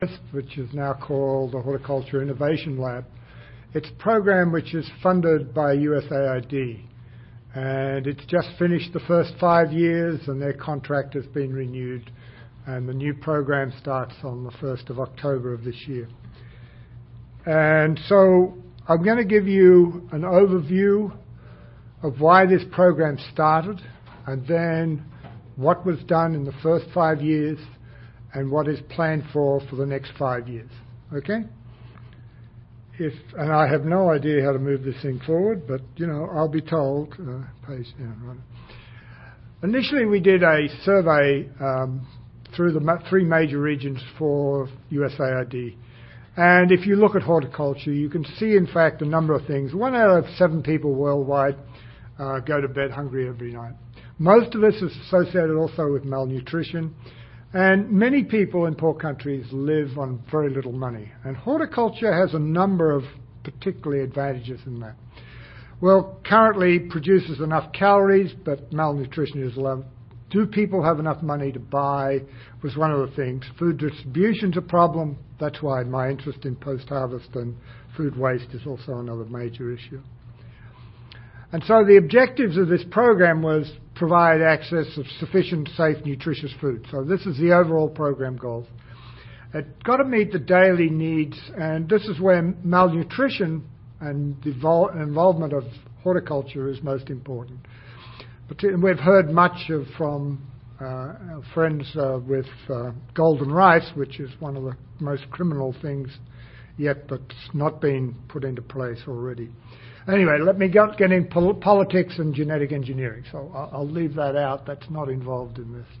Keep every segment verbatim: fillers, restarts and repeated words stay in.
which is now called the Horticulture Innovation Lab. It's a program which is funded by U S A I D, and it's just finished the first five years and their contract has been renewed, and the new program starts on the first of October of this year. And so I'm going to give you an overview of why this program started, and then what was done in the first five years and what is planned for for the next five years. Okay? If, and I have no idea how to move this thing forward, but, you know, I'll be told. Uh, page, yeah, right. Initially, we did a survey um, through the ma- three major regions for U S A I D. And if you look at horticulture, you can see, in fact, a number of things. One out of seven people worldwide uh, go to bed hungry every night. Most of this is associated also with malnutrition. And many people in poor countries live on very little money. And horticulture has a number of particularly advantages in that. Well, currently produces enough calories, but malnutrition is low. Do people have enough money to buy was one of the things. Food distribution's a problem. That's why my interest in post-harvest and food waste is also another major issue. And so the objectives of this program was provide access of sufficient, safe, nutritious food. So this is the overall program goals. It's got to meet the daily needs, and this is where malnutrition and the vol- involvement of horticulture is most important. But we've heard much of, from uh, our friends uh, with uh, golden rice, which is one of the most criminal things yet that's not been put into place already. Anyway, let me get, get in pol- politics and genetic engineering. So I'll, I'll leave that out. That's not involved in this.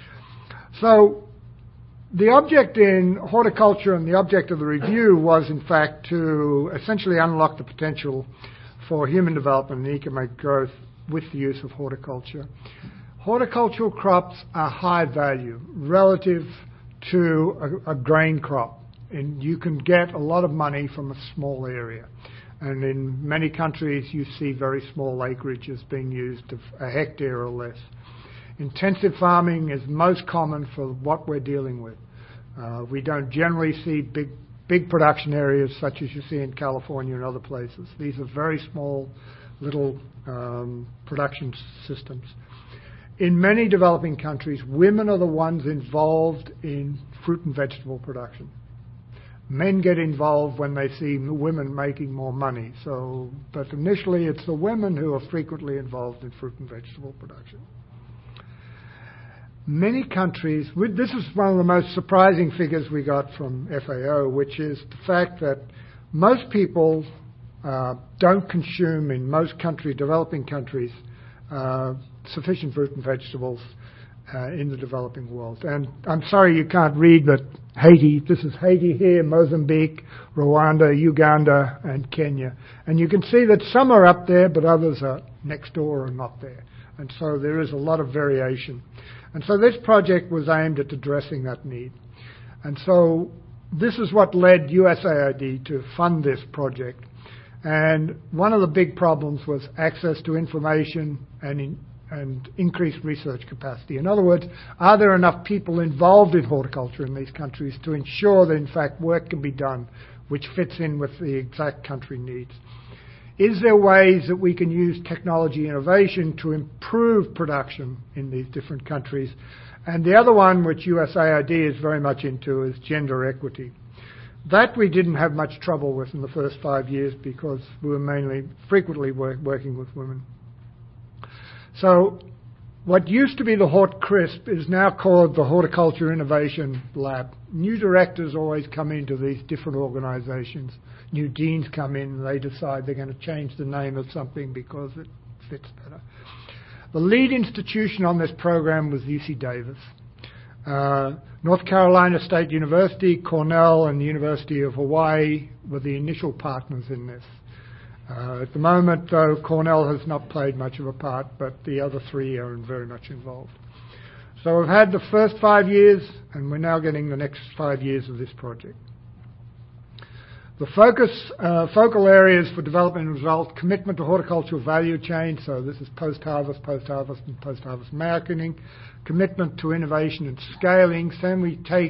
So the object in horticulture and the object of the review was, in fact, to essentially unlock the potential for human development and economic growth with the use of horticulture. Horticultural crops are high value relative to a, a grain crop, and you can get a lot of money from a small area. And in many countries, you see very small acreages being used of a hectare or less. Intensive farming is most common for what we're dealing with. Uh, we don't generally see big, big production areas such as you see in California and other places. These are very small, little um, production systems. In many developing countries, women are the ones involved in fruit and vegetable production. Men get involved when they see women making more money. So, but initially it's the women who are frequently involved in fruit and vegetable production. Many countries, this is one of the most surprising figures we got from F A O, which is the fact that most people uh, don't consume in most country, developing countries, uh, sufficient fruit and vegetables Uh, in the developing world. And I'm sorry you can't read, but Haiti, this is Haiti here, Mozambique, Rwanda, Uganda, and Kenya. And you can see that some are up there, but others are next door and not there. And so there is a lot of variation. And so this project was aimed at addressing that need. And so this is what led U S A I D to fund this project. And one of the big problems was access to information and in, and increased research capacity. In other words, are there enough people involved in horticulture in these countries to ensure that, in fact, work can be done which fits in with the exact country needs? Is there ways that we can use technology innovation to improve production in these different countries? And the other one, which U S A I D is very much into, is gender equity. That we didn't have much trouble with in the first five years because we were mainly frequently work, working with women. So what used to be the Hort Crisp is now called the Horticulture Innovation Lab. New directors always come into these different organizations. New deans come in and they decide they're going to change the name of something because it fits better. The lead institution on this program was U C Davis. Uh, North Carolina State University, Cornell, and the University of Hawaii were the initial partners in this. Uh, at the moment, though, Cornell has not played much of a part, but the other three are very much involved. So we've had the first five years, and we're now getting the next five years of this project. The focus, uh, focal areas for development and result, commitment to horticultural value chain, so this is post-harvest, post-harvest, and post-harvest marketing, commitment to innovation and scaling, so then we take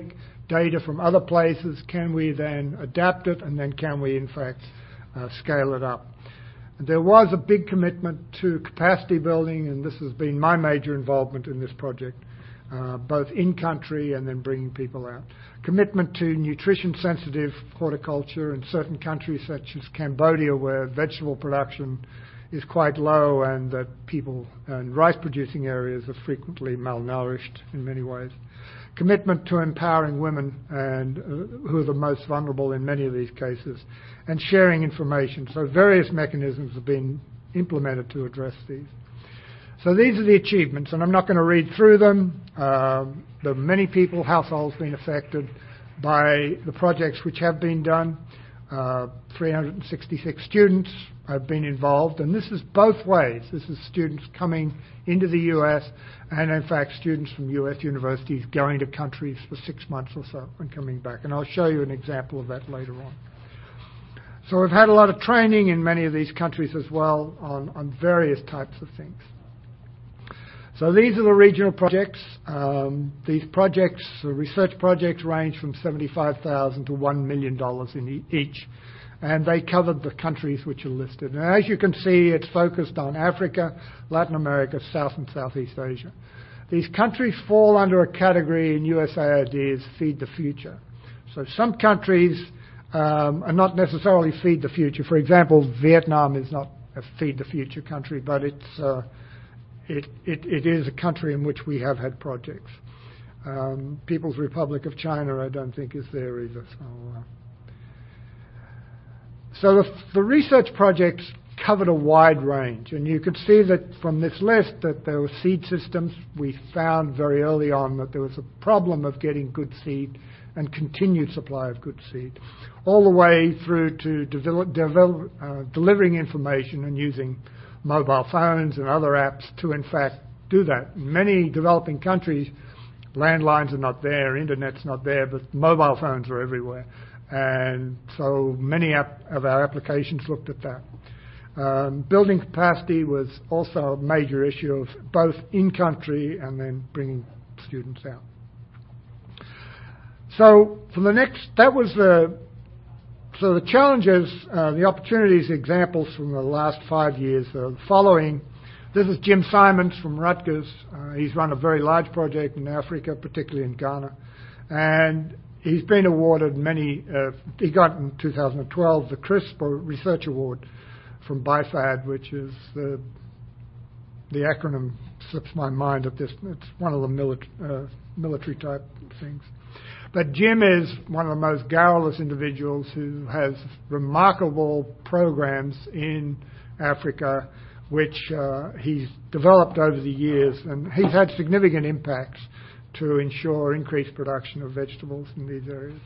data from other places? Can we then adapt it, and then can we, in fact, uh, scale it up? And there was a big commitment to capacity building, and this has been my major involvement in this project, uh, both in-country and then bringing people out. Commitment to nutrition-sensitive horticulture in certain countries such as Cambodia, where vegetable production is quite low and that people in rice-producing areas are frequently malnourished in many ways. Commitment to empowering women, and uh, who are the most vulnerable in many of these cases, and sharing information. So various mechanisms have been implemented to address these. So these are the achievements, and I'm not going to read through them. Uh, there are many people, households, being affected by the projects which have been done. Uh, three hundred sixty-six students have been involved, and this is both ways. This is students coming into the U S, and in fact students from U S universities going to countries for six months or so and coming back. And I'll show you an example of that later on. So we've had a lot of training in many of these countries as well on, on various types of things. So these are the regional projects. Um, these projects, the research projects, range from seventy-five thousand dollars to one million dollars in e- each. And they covered the countries which are listed. And as you can see, it's focused on Africa, Latin America, South and Southeast Asia. These countries fall under a category in U S A I D as Feed the Future. So some countries um, are not necessarily Feed the Future. For example, Vietnam is not a Feed the Future country, but it's uh, it, it, it is a country in which we have had projects. Um, People's Republic of China, I don't think, is there either. So, uh, So the, the research projects covered a wide range, and you can see that from this list that there were seed systems. We found very early on that there was a problem of getting good seed and continued supply of good seed, all the way through to develop, develop, uh, delivering information and using mobile phones and other apps to, in fact, do that. In many developing countries, landlines are not there, internet's not there, but mobile phones are everywhere. And so many of our applications looked at that. Um, building capacity was also a major issue of both in-country and then bringing students out. So for the next, that was the, so the challenges, uh, the opportunities, examples from the last five years are the following. This is Jim Simons from Rutgers. Uh, he's run a very large project in Africa, particularly in Ghana. And he's been awarded many, uh, he got in two thousand twelve the CRISP Research Award from B I F A D, which is the, the acronym slips my mind at this, it's one of the military, uh, military type things. But Jim is one of the most garrulous individuals who has remarkable programs in Africa, which uh, he's developed over the years, and he's had significant impacts to ensure increased production of vegetables in these areas.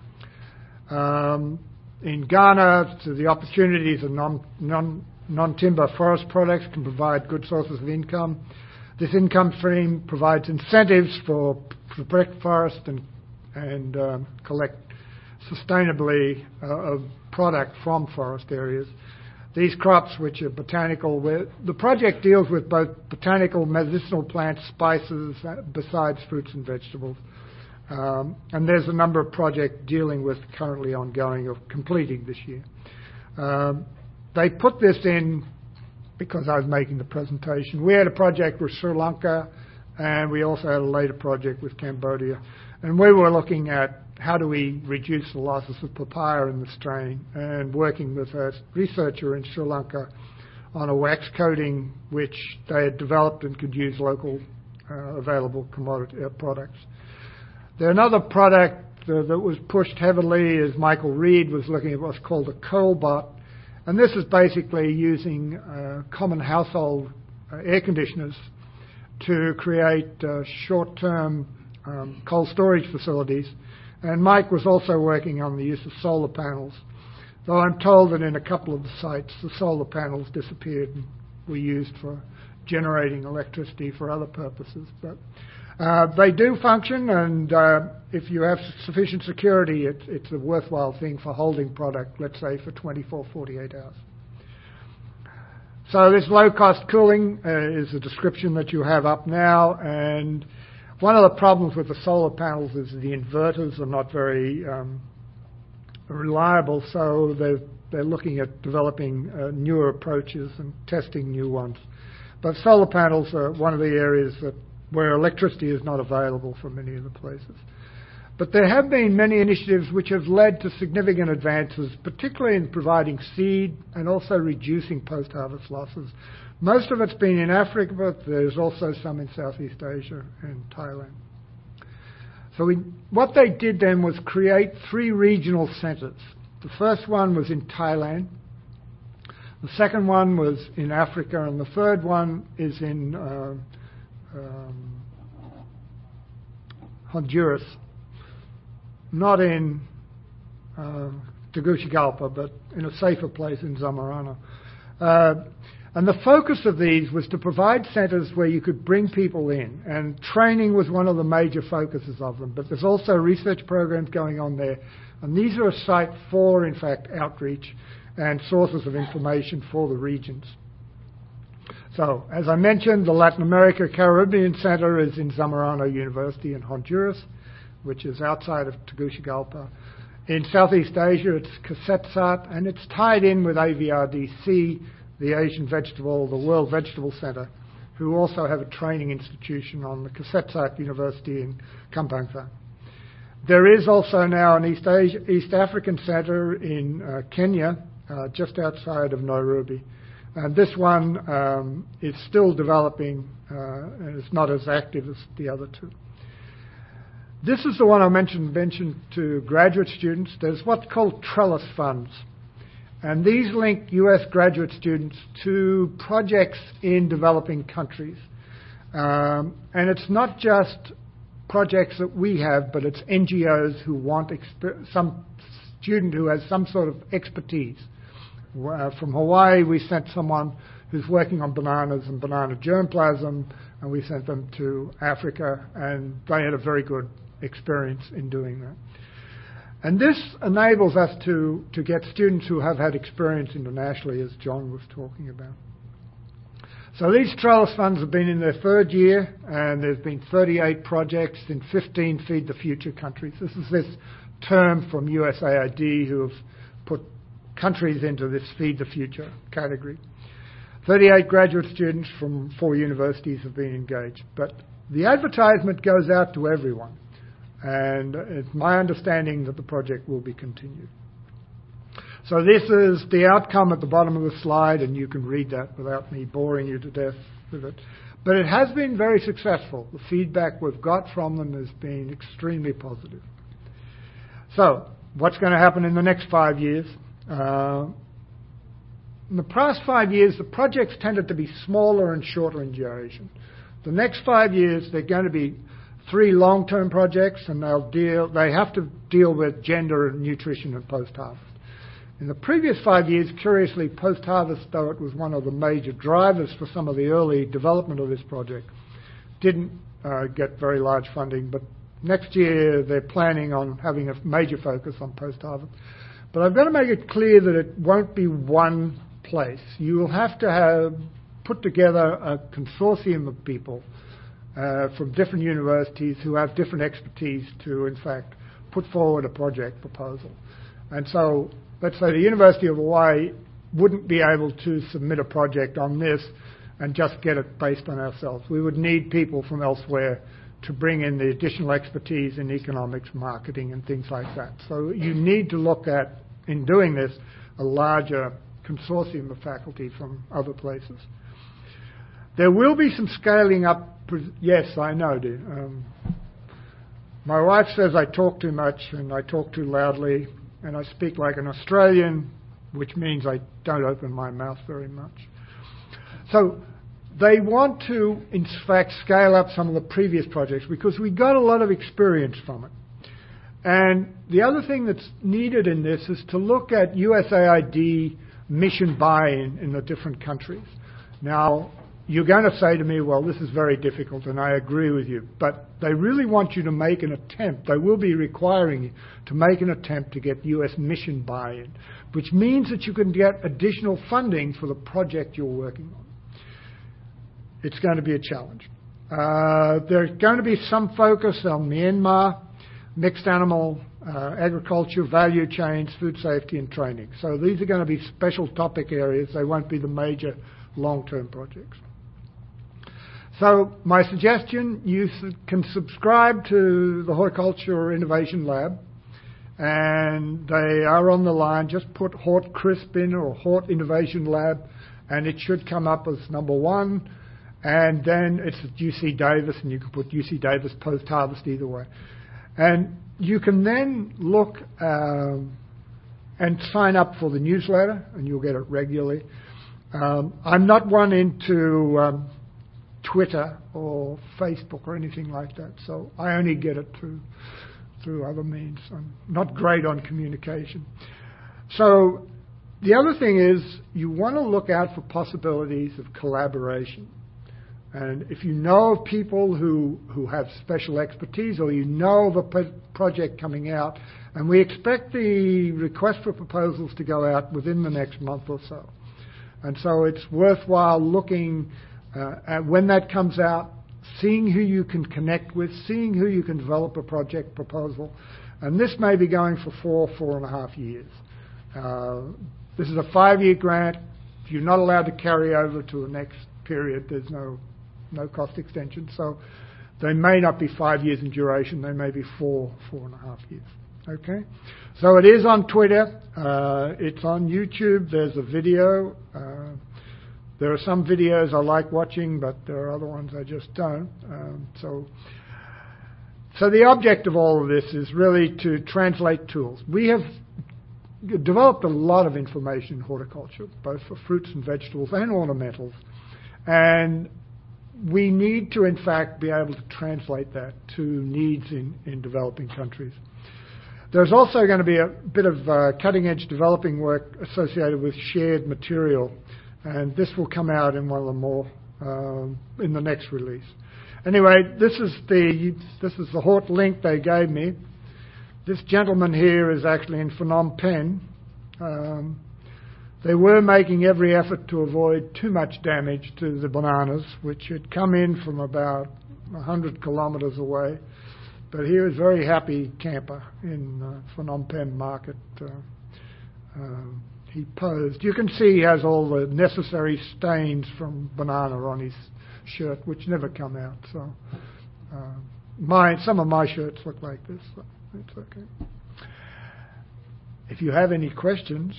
Um, in Ghana, so the opportunities of non, non, non-timber forest products can provide good sources of income. This income stream provides incentives for to protect forest and, and um, collect sustainably uh, a product from forest areas. These crops, which are botanical, the project deals with both botanical, medicinal plants, spices, uh, besides fruits and vegetables. Um, and there's a number of projects dealing with currently ongoing or completing this year. Um, they put this in because I was making the presentation. We had a project with Sri Lanka, and we also had a later project with Cambodia. And we were looking at how do we reduce the losses of papaya in the strain, and working with a researcher in Sri Lanka on a wax coating which they had developed and could use local uh, available commodity uh, products. There another product uh, that was pushed heavily is Michael Reed was looking at what's called a CoalBot, and this is basically using uh, common household uh, air conditioners to create uh, short-term um, cold storage facilities. And Mike was also working on the use of solar panels, though I'm told that in a couple of the sites the solar panels disappeared and were used for generating electricity for other purposes. But uh, they do function, and uh, if you have sufficient security, it, it's a worthwhile thing for holding product, let's say, for twenty-four, forty-eight hours. So this low-cost cooling uh, is a description that you have up now, and One of the problems with the solar panels is the inverters are not very um, reliable, so they're, they're looking at developing uh, newer approaches and testing new ones. But solar panels are one of the areas that where electricity is not available for many of the places. But there have been many initiatives which have led to significant advances, particularly in providing seed and also reducing post-harvest losses. Most of it's been in Africa, but there's also some in Southeast Asia and Thailand. So we, what they did then was create three regional centres. The first one was in Thailand. The second one was in Africa, and the third one is in uh, um, Honduras. Not in uh, Tegucigalpa, but in a safer place in Zamorano. Uh, and the focus of these was to provide centres where you could bring people in, and training was one of the major focuses of them. But there's also research programs going on there, and these are a site for, in fact, outreach and sources of information for the regions. So, as I mentioned, the Latin America Caribbean Centre is in Zamorano University in Honduras, which is outside of Tegucigalpa. In Southeast Asia, it's Kasetsat, and it's tied in with A V R D C, the Asian Vegetable, the World Vegetable Centre, who also have a training institution on the Kasetsat University in Kampangthang. There is also now an East, Asia, East African Centre in uh, Kenya, uh, just outside of Nairobi. And this one um, is still developing, uh, and it's not as active as the other two. This is the one I mentioned, mentioned to graduate students. There's what's called trellis funds. And these link U S graduate students to projects in developing countries. Um, and it's not just projects that we have, but it's N G Os who want exper- some student who has some sort of expertise. Uh, from Hawaii, we sent someone who's working on bananas and banana germplasm, and we sent them to Africa, and they had a very good experience in doing that. And this enables us to, to get students who have had experience internationally, as John was talking about. So these trellis funds have been in their third year, and there's been thirty-eight projects in fifteen Feed the Future countries. This is this term from U S A I D who have put countries into this Feed the Future category. thirty-eight graduate students from four universities have been engaged. But the advertisement goes out to everyone. And it's my understanding that the project will be continued. So this is the outcome at the bottom of the slide, and you can read that without me boring you to death with it. But it has been very successful. The feedback we've got from them has been extremely positive. So what's going to happen in the next five years? Uh, in the past five years, the projects tended to be smaller and shorter in duration. The next five years, they're going to be three long-term projects, and they'll deal, they have to deal with gender and nutrition and post-harvest. In the previous five years, curiously, post-harvest, though it was one of the major drivers for some of the early development of this project, didn't uh, get very large funding. But next year, they're planning on having a major focus on post-harvest. But I've got to make it clear that it won't be one place. You will have to have put together a consortium of people Uh, from different universities who have different expertise to, in fact, put forward a project proposal. And so, let's say the University of Hawaii wouldn't be able to submit a project on this and just get it based on ourselves. We would need people from elsewhere to bring in the additional expertise in economics, marketing, and things like that. So you need to look at, in doing this, a larger consortium of faculty from other places. There will be some scaling up. Yes, I know, dear. Um, my wife says I talk too much and I talk too loudly and I speak like an Australian, which means I don't open my mouth very much. So they want to, in fact, scale up some of the previous projects because we got a lot of experience from it. And the other thing that's needed in this is to look at U S A I D mission buy-in in the different countries. Now, you're going to say to me, well, this is very difficult, and I agree with you. But they really want you to make an attempt. They will be requiring you to make an attempt to get U S mission buy-in, which means that you can get additional funding for the project you're working on. It's going to be a challenge. Uh, there's going to be some focus on Myanmar, mixed animal uh, agriculture, value chains, food safety and training. So these are going to be special topic areas. They won't be the major long-term projects. So my suggestion, you can subscribe to the Horticulture Innovation Lab, and they are on the line. Just put Hort Crisp in or Hort Innovation Lab, and it should come up as number one. And then it's at U C Davis, and you can put U C Davis post-harvest either way. And you can then look um, and sign up for the newsletter, and you'll get it regularly. Um, I'm not one into um, Twitter or Facebook or anything like that, so I only get it through through other means. I'm not great on communication. So the other thing is you want to look out for possibilities of collaboration. And if you know of people who, who have special expertise, or you know of a pro- project coming out, and we expect the request for proposals to go out within the next month or so. And so it's worthwhile looking uh, at when that comes out, seeing who you can connect with, seeing who you can develop a project proposal. And this may be going for four, four and a half years. Uh, this is a five-year grant. If you're not allowed to carry over to the next period, there's no no cost extension. So they may not be five years in duration. They may be four, four and a half years. Okay? So it is on Twitter. Uh, it's on YouTube. There's a video. Uh, there are some videos I like watching, but there are other ones I just don't. Um, so, so the object of all of this is really to translate tools. We have developed a lot of information in horticulture, both for fruits and vegetables and ornamentals. And we need to, in fact, be able to translate that to needs in, in developing countries. There's also going to be a bit of uh, cutting-edge developing work associated with shared material, and this will come out in one of the more um, in the next release. Anyway, this is the this is the Hort link they gave me. This gentleman here is actually in Phnom Penh. Um, They were making every effort to avoid too much damage to the bananas, which had come in from about one hundred kilometres away. But he was a very happy camper in uh, Phnom Penh market. Uh, uh, he posed. You can see he has all the necessary stains from banana on his shirt, which never come out. So uh, my some of my shirts look like this. So it's okay. If you have any questions,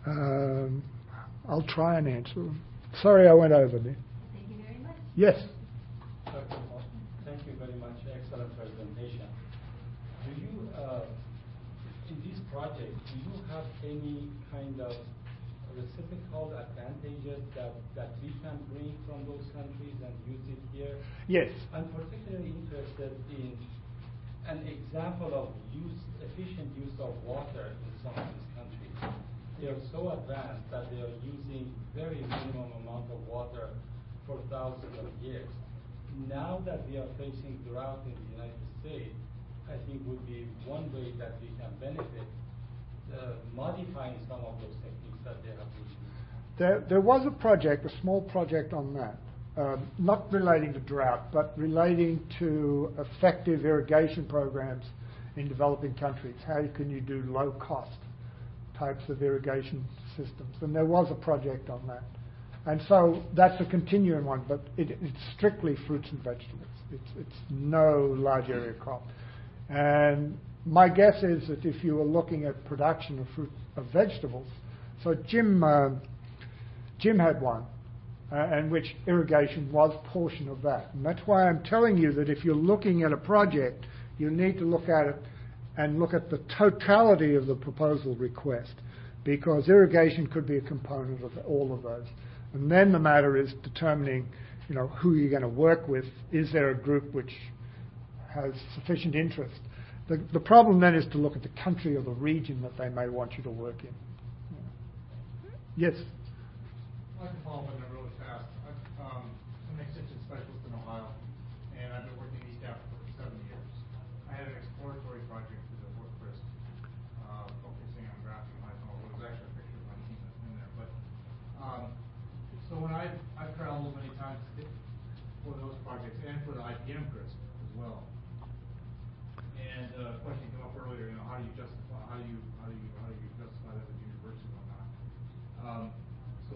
Um, I'll try and answer them. Sorry I went over there. Thank you very much. Yes. Doctor Austin, thank you very much. Excellent presentation. Do you, uh, in this project, do you have any kind of reciprocal advantages that, that we can bring from those countries and use it here? Yes. I'm particularly interested in an example of use, efficient use of water in some of these countries. They are so advanced that they are using very minimum amount of water for thousands of years. Now that we are facing drought in the United States, I think would be one way that we can benefit, uh, modifying some of those techniques that they have been using. There, there was a project, a small project on that, um, not relating to drought, but relating to effective irrigation programs in developing countries. How can you do low cost types of irrigation systems, and there was a project on that. And so that's a continuing one, but it, it's strictly fruits and vegetables. It's, it's no large area crop. And my guess is that if you were looking at production of fruit of vegetables, so Jim uh, Jim had one, uh, and which irrigation was a portion of that. And that's why I'm telling you that if you're looking at a project, you need to look at it and look at the totality of the proposal request, because irrigation could be a component of all of those. And then the matter is determining, you know, who you're going to work with. Is there a group which has sufficient interest? The, the problem then is to look at the country or the region that they may want you to work in. Yeah. Yes? I'd like to follow up on that really fast. I've, um, I'm an extension specialist in Ohio, and I've been working in East Africa for seven years. I had an exploratory project with the Hort Crisp, uh, focusing on grafting mycel. It was actually a picture of my team that's in there. But um, so when I've, I've traveled many times for those projects and for the G M crisp as well. And uh, a question came up earlier, you know, how do you justify, how do you, how do you, how do you justify that as a university or not? Um, so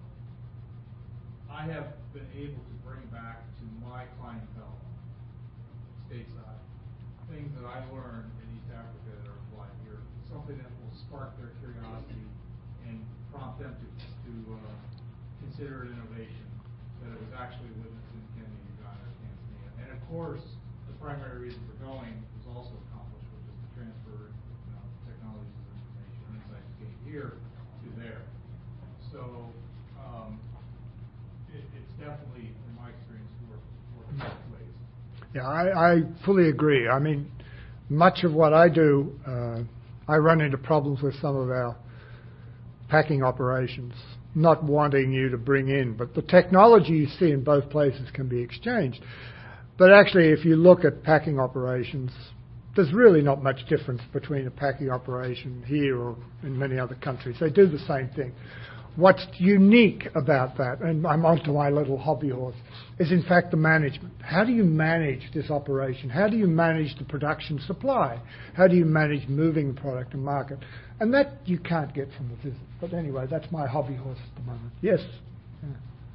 I have been able to bring back to my clientele, stateside, things that I learned in East Africa that are applied here, something that will spark their curiosity and prompt them to, to uh, consider an innovation that it was actually witnessed in Kenya, Uganda, or Tanzania. And of course, the primary reason for going was also accomplished, which is to transfer, you know, technologies and information and insights gained here to there. So um, it, it's definitely, in my experience, worked worked both ways. Yeah, I, I fully agree. I mean, much of what I do, uh, I run into problems with some of our packing operations, not wanting you to bring in. But the technology you see in both places can be exchanged. But actually, if you look at packing operations, there's really not much difference between a packing operation here or in many other countries. They do the same thing. What's unique about that, and I'm onto my little hobby horse, is in fact the management. How do you manage this operation? How do you manage the production supply? How do you manage moving the product to market? And that you can't get from the visit. But anyway, that's my hobby horse at the moment. Yes? Yeah.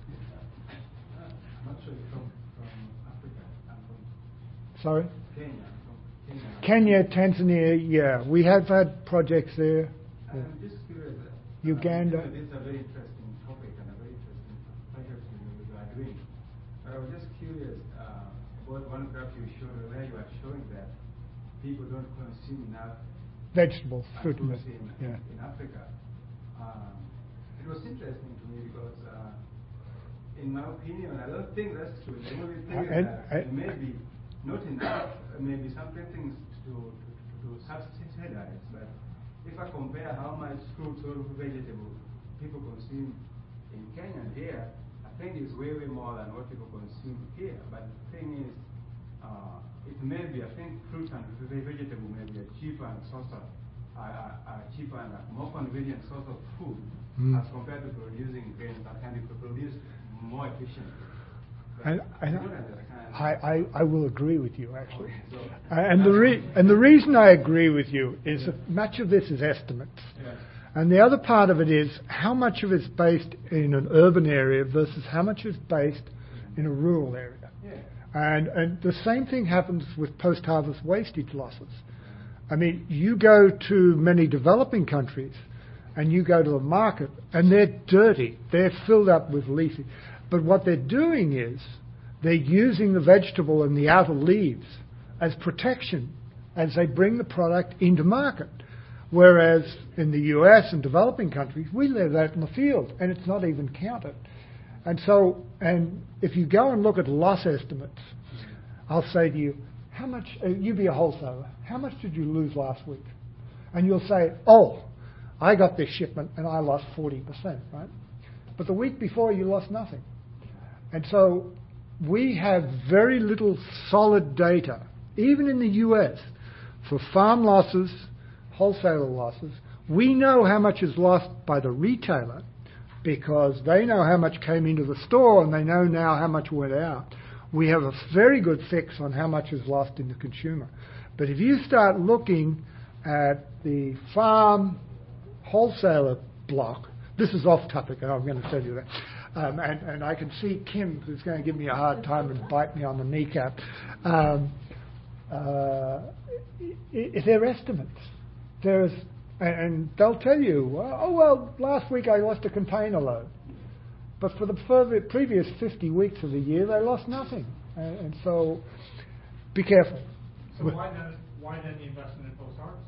I'm actually from, from Africa. I'm from Sorry? Kenya. From Kenya. Kenya, Tanzania, yeah. We have had projects there. I'm just curious. Uh, Uganda. This is a very interesting topic and a very interesting project you are doing. But I was just curious uh, about one graph you showed where you are showing that people don't consume enough Vegetables, fruit and fruits vegetables, in, yeah. in Africa. Um, it was interesting to me because, uh, in my opinion, I don't think that's true. The only thing Uh, is and that I- it may be not enough, uh, maybe some things to, to, to subsidize, but if I compare how much fruits or vegetables people consume in Kenya and here, I think it's way, way more than what people consume here. But the thing is, uh, it may be, I think fruit and vegetable may be a cheaper and source of, uh, uh, cheaper and a more convenient source of food Mm. as compared to producing grains that can be produced more efficiently. I, I, don't understand. I, I, I will agree with you, actually. Okay, so Uh, and, the re- and the reason I agree with you is that much of this is estimates. Yeah. And the other part of it is how much of it's based in an urban area versus how much is based in a rural area. Yeah. And, and the same thing happens with post-harvest wastage losses. I mean, you go to many developing countries and you go to the market and they're dirty. They're filled up with leafy. But what they're doing is they're using the vegetable and the outer leaves as protection as they bring the product into market. Whereas in the U S and developing countries, we leave that in the field and it's not even counted. And so, and if you go and look at loss estimates, I'll say to you, how much, uh, you be a wholesaler, how much did you lose last week? And you'll say, oh, I got this shipment and I lost forty percent, right? But the week before you lost nothing. And so we have very little solid data, even in the U S, for farm losses, wholesaler losses. We know how much is lost by the retailer because they know how much came into the store and they know now how much went out. We have a very good fix on how much is lost in the consumer. But if you start looking at the farm wholesaler block, this is off topic and I'm going to tell you that. Um, and, and I can see Kim, who's going to give me a hard time and bite me on the kneecap. Um, uh, i- they're estimates. There's, and they'll tell you, oh, well, last week I lost a container load. But for the further, previous fifty weeks of the year, they lost nothing. And, and so be careful. So why then, why then the investment in post-harvest?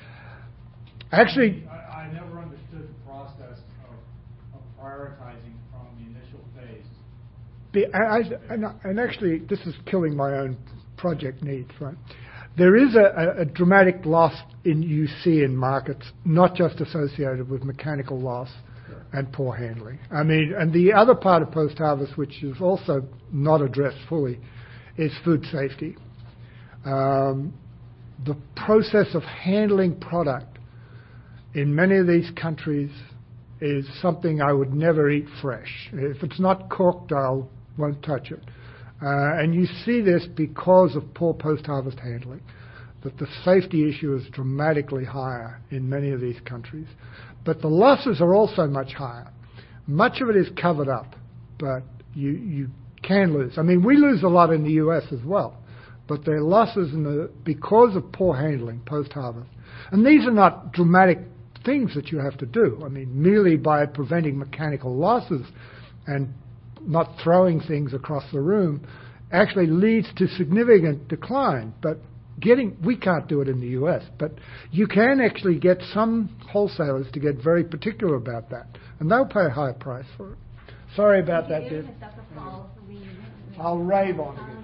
Actually, I, I never understood the process of, of prioritizing from the initial phase. be, I, I, and, and actually, this is killing my own project needs, right? There is a, a, a dramatic loss in you see in markets, not just associated with mechanical loss and poor handling. I mean, and the other part of post-harvest, which is also not addressed fully, is food safety. Um, the process of handling product in many of these countries is something I would never eat fresh. If it's not cooked, I won't touch it. Uh, and you see this because of poor post-harvest handling, that the safety issue is dramatically higher in many of these countries. But the losses are also much higher. Much of it is covered up, but you, you can lose. I mean, we lose a lot in the U S as well, but there are losses in the, because of poor handling post-harvest. And these are not dramatic things that you have to do. I mean, merely by preventing mechanical losses and not throwing things across the room actually leads to significant decline. But getting, we can't do it in the U S, but you can actually get some wholesalers to get very particular about that, and they'll pay a higher price for it. Sorry about that, Deb. I'll rave on again.